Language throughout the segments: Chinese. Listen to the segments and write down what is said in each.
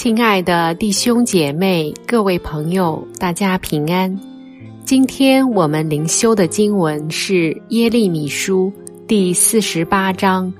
亲爱的弟兄姐妹，各位朋友，大家平安。今天我们灵修的经文是耶利米书第48章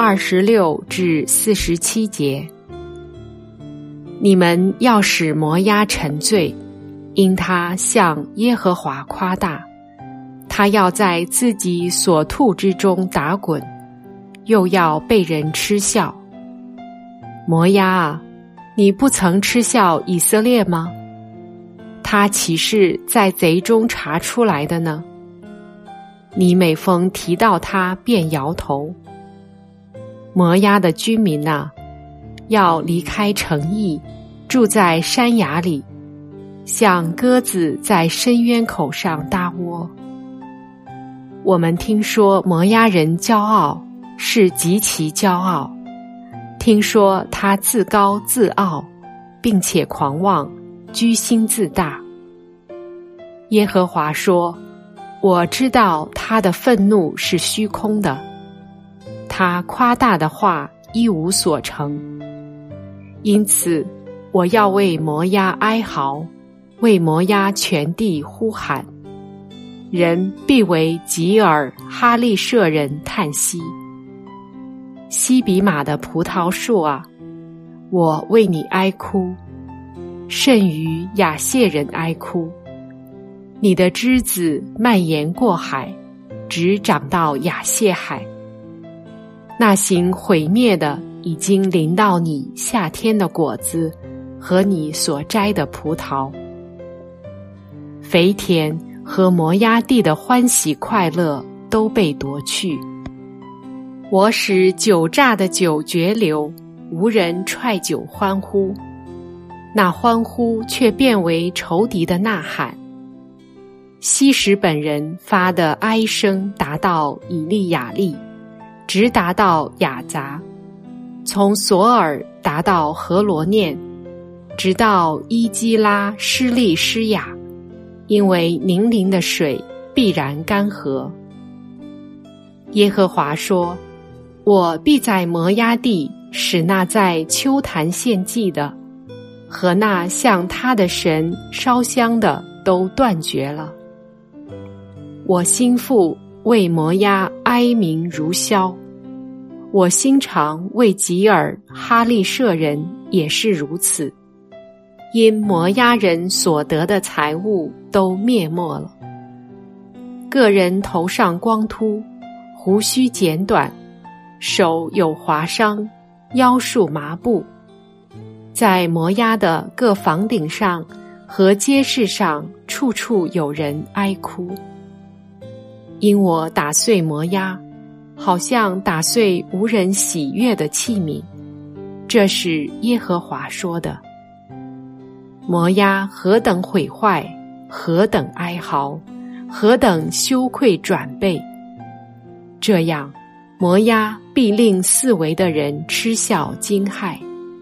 26至47节。你们要使摩押沉醉，因他向耶和华夸大，他要在自己所吐之中打滚，又要被人嗤笑。摩押啊，你不曾嗤笑以色列吗？他岂是在贼中查出来的呢？你每逢提到他便摇头。摩押的居民啊，要离开城邑，住在山崖里，像鸽子在深渊口上搭窝。我们听说摩押人骄傲，是极其骄傲，听说他自高自傲，并且狂妄，居心自大。耶和华说，我知道他的愤怒是虚空的，他夸大的话一无所成。因此我要为摩押哀嚎，为摩押全地呼喊，人必为吉尔哈利舍人叹息。西比玛的葡萄树啊，我为你哀哭，甚于亚谢人哀哭。你的枝子蔓延过海，直长到亚谢海。那行毁灭的已经临到你夏天的果子和你所摘的葡萄。肥田和摩押地的欢喜快乐都被夺去。我使酒榨的酒绝流，无人踹酒欢呼，那欢呼却变为仇敌的呐喊。西什本人发的哀声达到以利亚利，直达到雅杂，从索尔达到何罗念，直到伊基拉施利施雅，因为宁陵的水必然干涸。耶和华说，我必在摩押地使那在丘坛献祭的和那向他的神烧香的都断绝了。我心腹为摩押哀鸣如箫，我心肠为吉尔哈利舍人也是如此，因摩押人所得的财物都灭没了。个人头上光秃，胡须剪短，手有划伤，腰束麻布，在摩押的各房顶上和街市上，处处有人哀哭。因我打碎摩押，好像打碎无人喜悦的器皿，这是耶和华说的。摩押何等毁坏，何等哀嚎，何等羞愧转背，这样摩押必令四围的人嗤笑惊骇。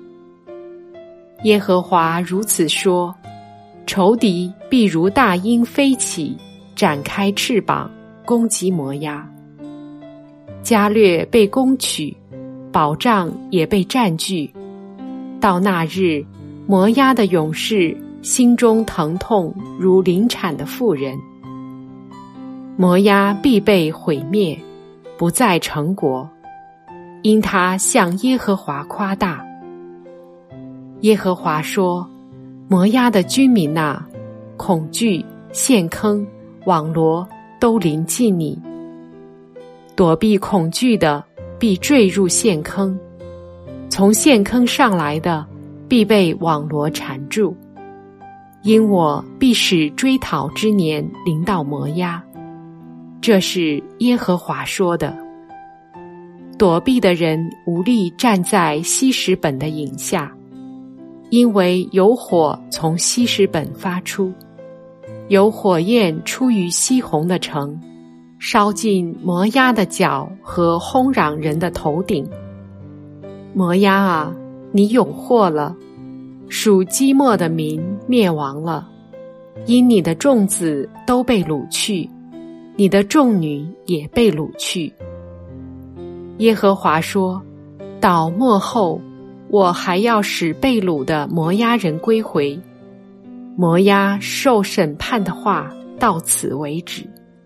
耶和华如此说，仇敌必如大鹰飞起，展开翅膀，攻击摩押。加略被攻取，保障也被占据。到那日，摩押的勇士心中疼痛如临产的妇人。摩押必被毁灭，不再成国，因他向耶和华夸大。耶和华说，摩押的居民啊，恐惧、陷坑、网罗都临近你。躲避恐惧的必坠入陷坑，从陷坑上来的必被网罗缠住。因我必使追讨之年临到摩押，这是耶和华说的。躲避的人无力站在西什本的影下，因为有火从西什本发出，有火焰出于西宏的城，烧尽摩押的脚和轰嚷人的头顶。摩押啊，你有祸了，属基默的民灭亡了，因你的众子都被掳去，你的众女也被掳去。耶和华说，到末后， 我还要使被掳的摩押人归回。摩押受审判的话到此为止。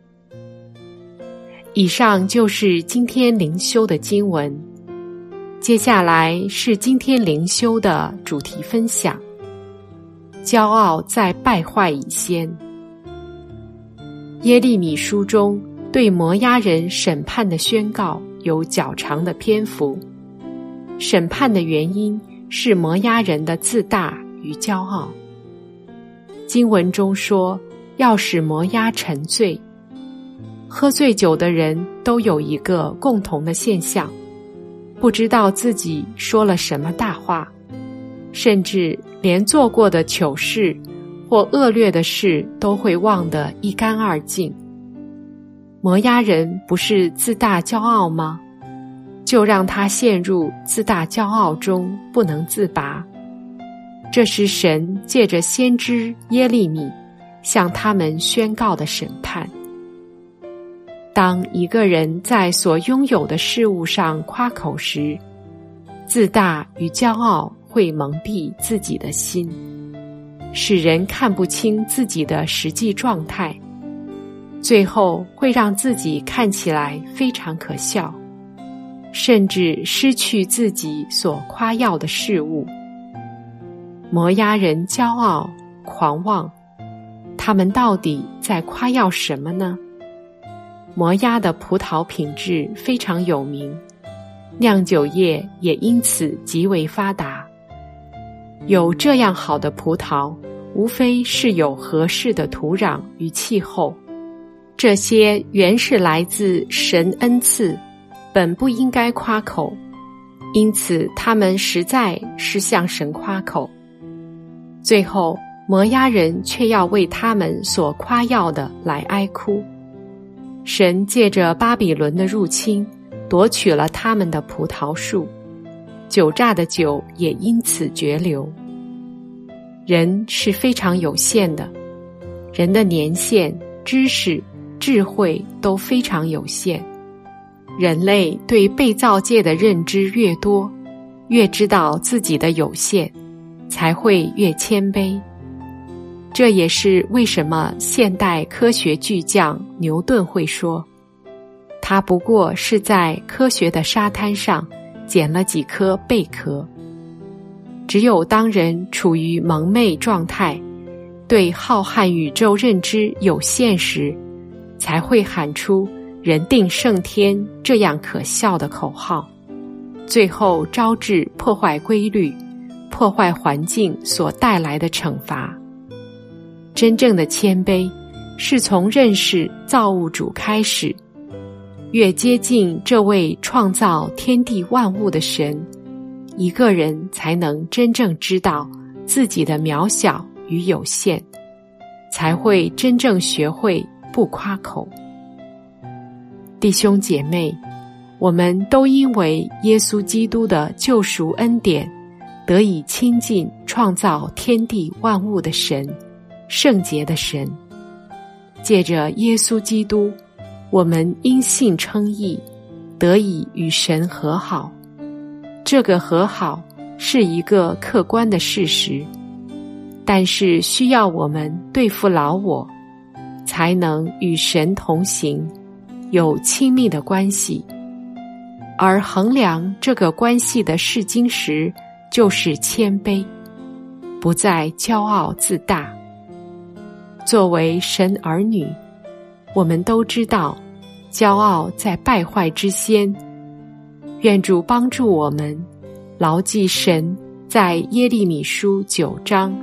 以上就是今天灵修的经文，接下来是今天灵修的主题分享：骄傲在败坏以先。耶利米书中对摩押人审判的宣告有较长的篇幅，审判的原因是摩押人的自大与骄傲。经文中说要使摩押沉醉。喝醉酒的人都有一个共同的现象，不知道自己说了什么大话，甚至连做过的糗事或恶劣的事都会忘得一干二净。摩押人不是自大骄傲吗？就让他陷入自大骄傲中不能自拔。这是神借着先知耶利米向他们宣告的审判。当一个人在所拥有的事物上夸口时，自大与骄傲会蒙蔽自己的心，使人看不清自己的实际状态，最后会让自己看起来非常可笑，甚至失去自己所夸耀的事物。摩押人骄傲狂妄，他们到底在夸耀什么呢？摩押的葡萄品质非常有名，酿酒业也因此极为发达。有这样好的葡萄，无非是有合适的土壤与气候，这些原是来自神恩赐，本不应该夸口，因此他们实在是向神夸口。最后摩押人却要为他们所夸耀的来哀哭。神借着巴比伦的入侵夺取了他们的葡萄树，酒榨的酒也因此绝流。人是非常有限的，人的年限、知识、智慧都非常有限。人类对被造界的认知越多，越知道自己的有限，才会越谦卑。这也是为什么现代科学巨匠牛顿会说，他不过是在科学的沙滩上捡了几颗贝壳。只有当人处于蒙昧状态，对浩瀚宇宙认知有限时，才会喊出人定胜天这样可笑的口号，最后招致破坏规律、破坏环境所带来的惩罚。真正的谦卑是从认识造物主开始，越接近这位创造天地万物的神，一个人才能真正知道自己的渺小与有限，才会真正学会不夸口。弟兄姐妹，我们都因为耶稣基督的救赎恩典，得以亲近创造天地万物的神，圣洁的神。借着耶稣基督，我们因信称义，得以与神和好。这个和好是一个客观的事实，但是需要我们对付老我，才能与神同行，有亲密的关系。而衡量这个关系的试金石，就是谦卑，不再骄傲自大。作为神儿女，我们都知道骄傲在败坏之先。愿主帮助我们牢记神在耶利米书9章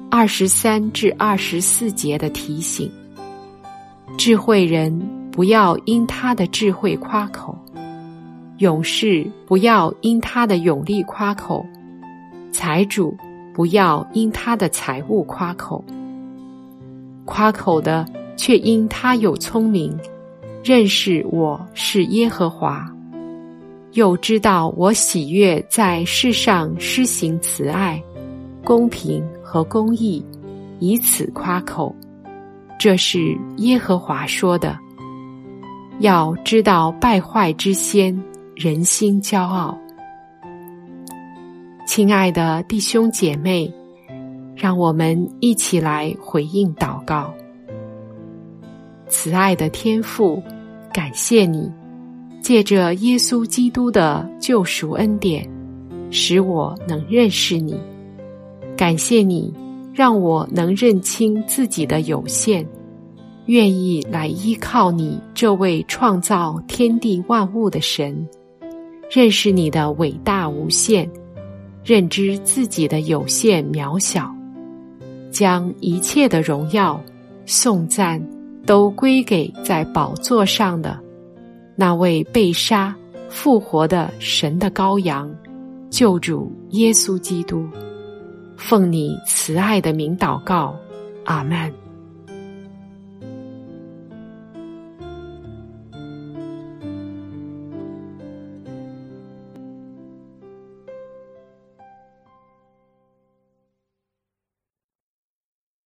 23至24节的提醒。智慧人不要因他的智慧夸口，勇士不要因他的勇力夸口，财主不要因他的财物夸口。夸口的却因他有聪明，认识我是耶和华，又知道我喜悦在世上施行慈爱、公平和公义，以此夸口。这是耶和华说的。要知道败坏之先，人心骄傲。 亲爱的弟兄姐妹，让我们一起来回应祷告。慈爱的天父，感谢你借着耶稣基督的救赎恩典，使我能认识你。感谢你让我能认清自己的有限，愿意来依靠你这位创造天地万物的神，认识你的伟大无限，认知自己的有限渺小，将一切的荣耀、颂赞都归给在宝座上的那位被杀复活的神的羔羊，救主耶稣基督。奉你慈爱的名祷告，阿们。